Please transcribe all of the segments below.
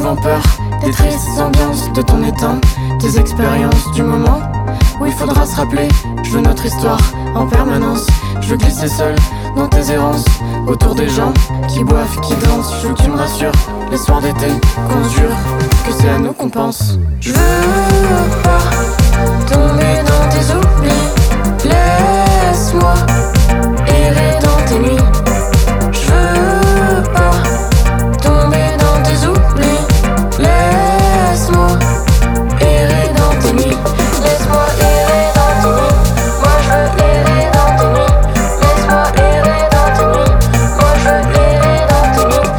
souvent peur des tristes ambiances de ton étang, des expériences du moment où il faudra se rappeler. Je veux notre histoire en permanence. Je veux glisser seul dans tes errances, autour des gens qui boivent, qui dansent. Je veux que tu me rassures, les soirs d'été qu'on jure que c'est à nous qu'on pense. Je veux pas tomber dans tes oublis. Laisse-moi errer dans tes nuits. Je veux pas tomber dans tes oublis. Laisse-moi errer dans tes nuits. Laisse-moi errer dans tes nuits. Moi je veux errer dans tes nuits. Laisse-moi errer dans tes nuits. Moi je veux errer dans tes nuits.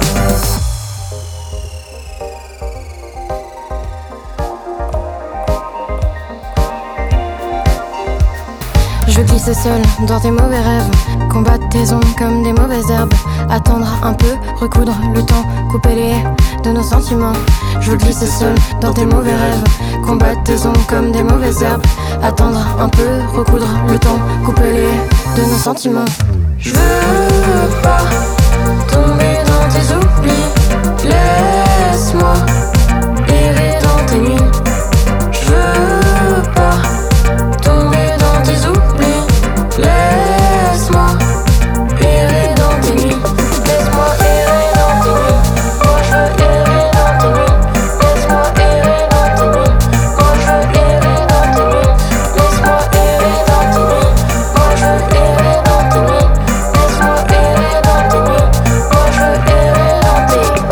Je veux glisser seul dans tes mauvais rêves, combattre tes ombres comme des mauvaises herbes, attendre un peu, recoudre le temps, couper les haies de nos sentiments. Je veux glisser seul dans tes mauvais rêves, combattre tes ombres comme des mauvaises herbes, attendre un peu, recoudre le temps, couper les haies de nos sentiments. Je veux pas tomber dans tes oublis. Laisse-moi errer dans tes nuits. Je veux pas tomber dans tes oublis. Laisse-moi errer dans tes nuits. Laisse-moi errer dans tes nuits. Moi je veux errer dans tes nuits. Laisse-moi errer dans tes nuits. Moi je veux errer dans tes nuits. Laisse-moi errer dans tes nuits. Moi je veux errer dans tes nuits. Laisse-moi errer dans tes nuits. Moi je veux errer dans tes nuits.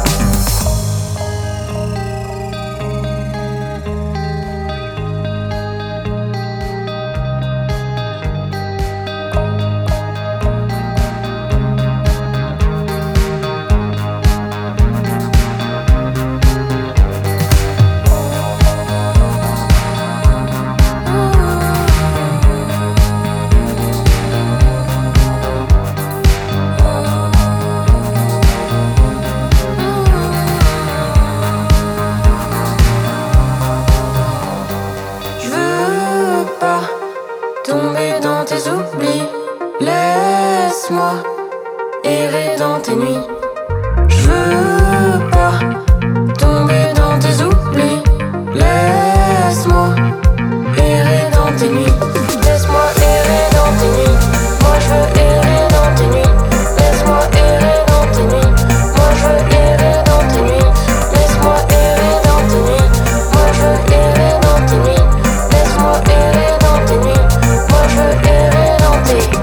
Je veux pas tomber dans tes oublis. Laisse-moi errer dans tes nuits. Je veux pas tomber dans tes oublis. Laisse-moi errer dans tes nuits. Laisse-moi errer dans tes nuits. Moi je veux errer dans tes nuits. Laisse-moi errer dans tes nuits. Moi je veux errer dans tes nuits. Laisse-moi errer dans tes nuits. Moi je veux errer dans tes nuits. Laisse-moi errer dans tes nuits. Moi je veux errer dans tes nuits.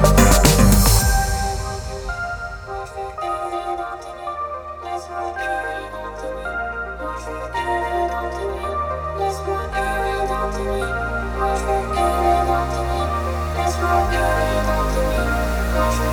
Laisse-moi errer dans tes nuits.